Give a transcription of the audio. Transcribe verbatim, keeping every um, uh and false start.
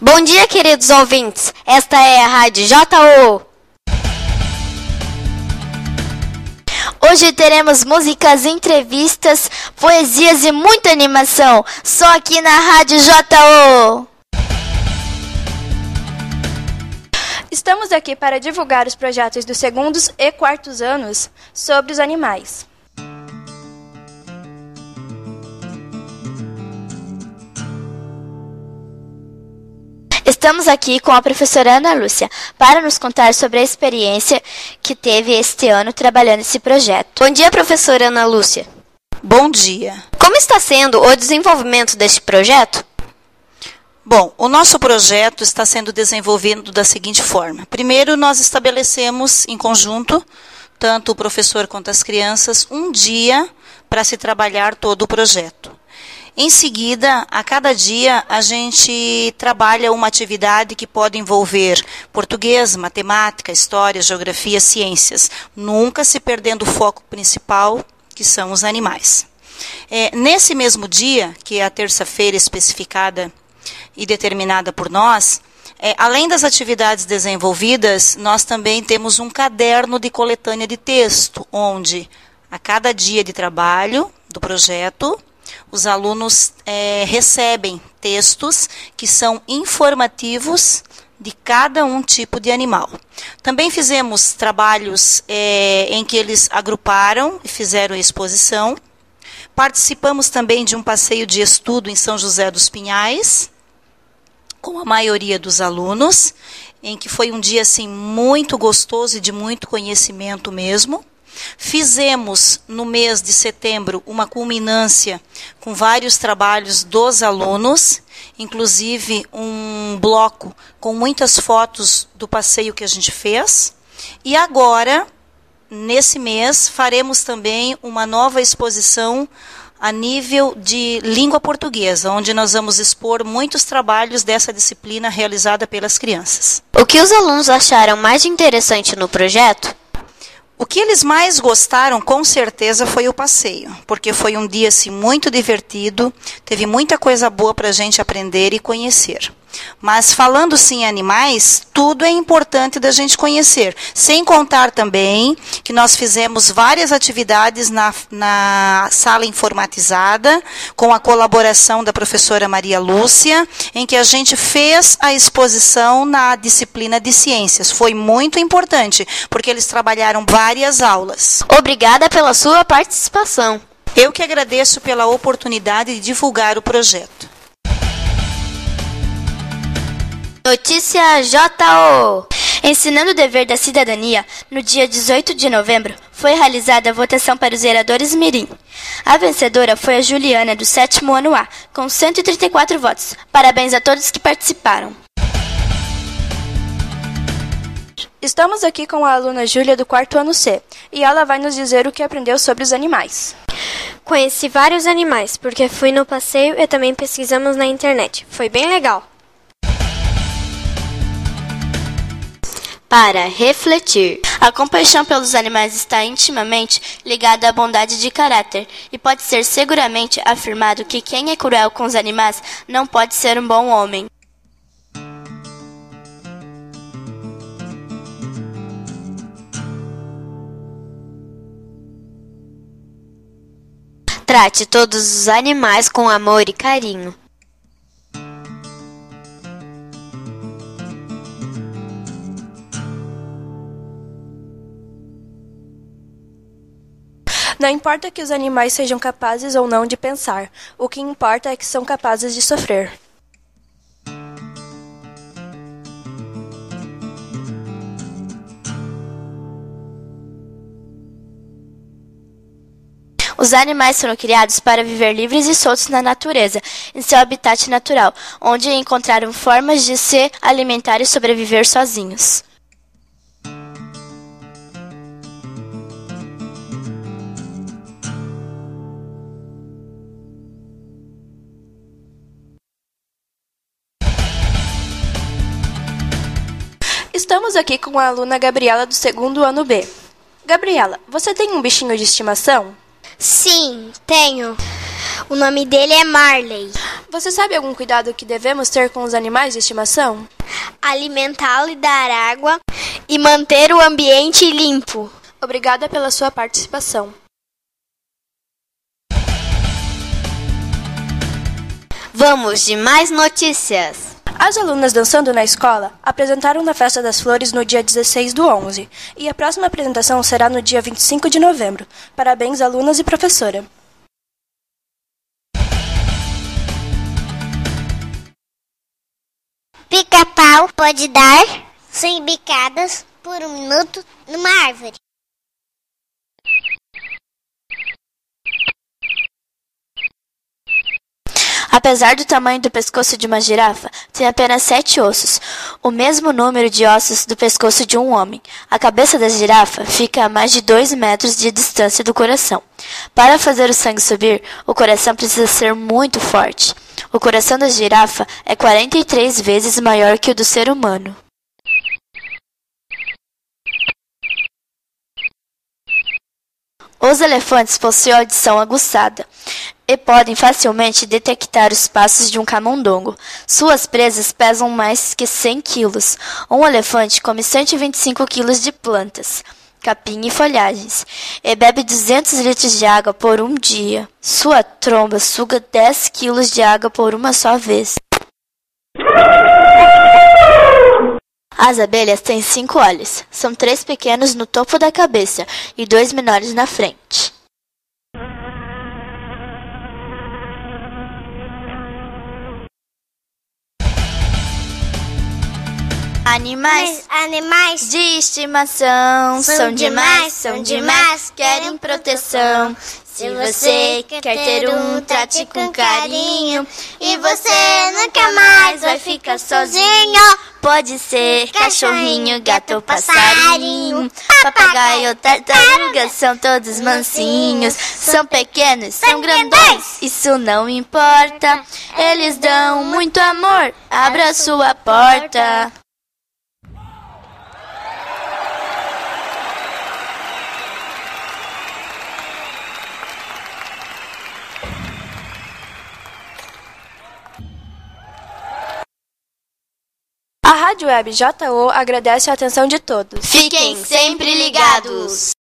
Bom dia, queridos ouvintes. Esta é a Rádio J O. Hoje teremos músicas, entrevistas, poesias e muita animação. Só aqui na Rádio J O. Estamos aqui para divulgar os projetos dos segundos e quartos anos sobre os animais. Estamos aqui com a professora Ana Lúcia para nos contar sobre a experiência que teve este ano trabalhando esse projeto. Bom dia, professora Ana Lúcia. Bom dia. Como está sendo o desenvolvimento deste projeto? Bom, o nosso projeto está sendo desenvolvido da seguinte forma. Primeiro, nós estabelecemos em conjunto, tanto o professor quanto as crianças, um dia para se trabalhar todo o projeto. Em seguida, a cada dia, a gente trabalha uma atividade que pode envolver português, matemática, história, geografia, ciências, nunca se perdendo o foco principal, que são os animais. É, nesse mesmo dia, que é a terça-feira especificada e determinada por nós, é, além das atividades desenvolvidas, nós também temos um caderno de coletânea de texto, onde a cada dia de trabalho do projeto, os alunos é, recebem textos que são informativos de cada um tipo de animal. Também fizemos trabalhos é, em que eles agruparam e fizeram a exposição. Participamos também de um passeio de estudo em São José dos Pinhais, com a maioria dos alunos, em que foi um dia assim, muito gostoso e de muito conhecimento mesmo. Fizemos, no mês de setembro, uma culminância com vários trabalhos dos alunos, inclusive um bloco com muitas fotos do passeio que a gente fez. E agora, nesse mês, faremos também uma nova exposição a nível de língua portuguesa, onde nós vamos expor muitos trabalhos dessa disciplina realizada pelas crianças. O que os alunos acharam mais interessante no projeto? O que eles mais gostaram, com certeza, foi o passeio, porque foi um dia assim, muito divertido, teve muita coisa boa para a gente aprender e conhecer. Mas falando sim em animais, tudo é importante da gente conhecer. Sem contar também que nós fizemos várias atividades na, na sala informatizada, com a colaboração da professora Maria Lúcia, em que a gente fez a exposição na disciplina de ciências. Foi muito importante, porque eles trabalharam várias aulas. Obrigada pela sua participação. Eu que agradeço pela oportunidade de divulgar o projeto. Notícia J O. Ensinando o dever da cidadania, no dia dezoito de novembro, foi realizada a votação para os vereadores mirim. A vencedora foi a Juliana, do sétimo ano A, com cento e trinta e quatro votos. Parabéns a todos que participaram. Estamos aqui com a aluna Júlia, do quarto ano C, e ela vai nos dizer o que aprendeu sobre os animais. Conheci vários animais, porque fui no passeio e também pesquisamos na internet. Foi bem legal. Para refletir. A compaixão pelos animais está intimamente ligada à bondade de caráter e pode ser seguramente afirmado que quem é cruel com os animais não pode ser um bom homem. Trate todos os animais com amor e carinho. Não importa que os animais sejam capazes ou não de pensar, o que importa é que são capazes de sofrer. Os animais foram criados para viver livres e soltos na natureza, em seu habitat natural, onde encontraram formas de se alimentar e sobreviver sozinhos. Estamos aqui com a aluna Gabriela, do segundo ano B. Gabriela, você tem um bichinho de estimação? Sim, tenho. O nome dele é Marley. Você sabe algum cuidado que devemos ter com os animais de estimação? Alimentá-lo e dar água e manter o ambiente limpo. Obrigada pela sua participação. Vamos de mais notícias. As alunas dançando na escola apresentaram na Festa das Flores no dia dezesseis do onze e a próxima apresentação será no dia vinte e cinco de novembro. Parabéns, alunas e professora. Pica-pau pode dar cem bicadas por um minuto numa árvore. Apesar do tamanho do pescoço de uma girafa, tem apenas sete ossos, o mesmo número de ossos do pescoço de um homem. A cabeça da girafa fica a mais de dois metros de distância do coração. Para fazer o sangue subir, o coração precisa ser muito forte. O coração da girafa é quarenta e três vezes maior que o do ser humano. Os elefantes possuem audição aguçada e podem facilmente detectar os passos de um camundongo. Suas presas pesam mais que cem quilos. Um elefante come cento e vinte e cinco quilos de plantas, capim e folhagens, e bebe duzentos litros de água por um dia. Sua tromba suga dez quilos de água por uma só vez. As abelhas têm cinco olhos. São três pequenos no topo da cabeça e dois menores na frente. Animais, animais de estimação são, são demais, são demais, querem proteção. Se você quer ter um, trate com carinho e você nunca mais vai ficar sozinho. Pode ser cachorrinho, gato ou passarinho, papagaio ou tartaruga, são todos mansinhos. São pequenos, são grandões, isso não importa. Eles dão muito amor, abra sua porta. A Rádio Web J O agradece a atenção de todos. Fiquem sempre ligados!